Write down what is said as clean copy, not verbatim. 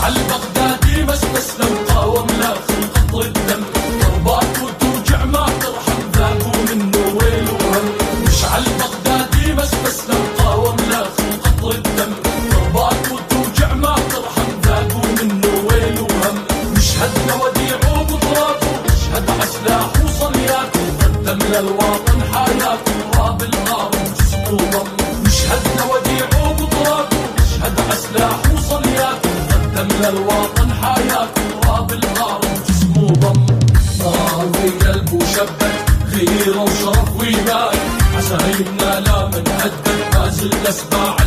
مشعل بغدادي بس استسلم قاوم لا خلق الدم ضربات وتوجع ما ترحم ذاقوا منه ويل وهم مشعل بغدادي بس استسلم قاوم لا خلق الدم ضربات وتوجع ما ترحم ذاقوا منه ويل وهم مشهدنا وديع وبطراته مشهد عسلاح وصلياته قدم للوطن حياته راب الغار جسمه ضم مشهدنا وديع وبطراته مشهد عسلاح وصلياته قدم للوطن حياته راب الغار جسمه ضم نار في قلبه شبك غيره وشرف وإيمان عزايمنا لا منهدد ما زلنا سباع